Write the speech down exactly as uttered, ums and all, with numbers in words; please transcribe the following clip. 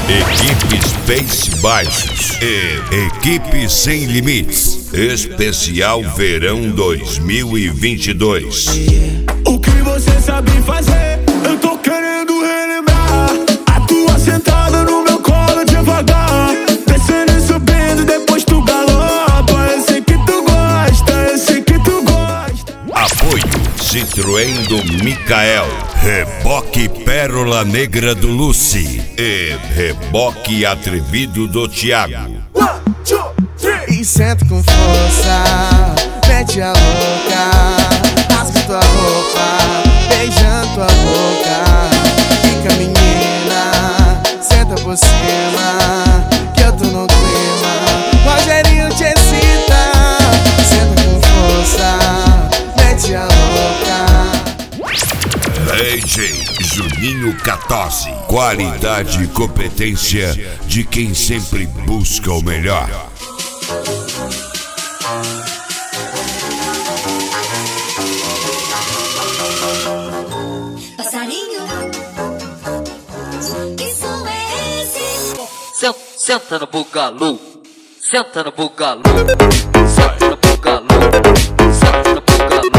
Equipe Space Baixos e Equipe Sem Limites. Especial Verão dois mil e vinte e dois. O que você sabe fazer? Eu tô querendo relembrar. A tua sentada no meu colo devagar, descendo e subindo, depois tu galopa. Eu sei que tu gosta, eu sei que tu gosta. Apoio Citroën do Micael, Reboque Pérola Negra do Lucy e Reboque Atrevido do Thiago. One, two, three. E senta com força, mete a louca, rasga tua roupa, beijando tua boca. Fica menina, senta por cima, que eu tô no clima. Rogerinho te excita, senta com força, mete a louca. D J Juninho Catozzi. Qualidade e competência de quem sempre busca o melhor. Passarinho, que som é esse? Senta, senta no bugalu, senta no bugalu, senta no bugalu, senta no bugalu.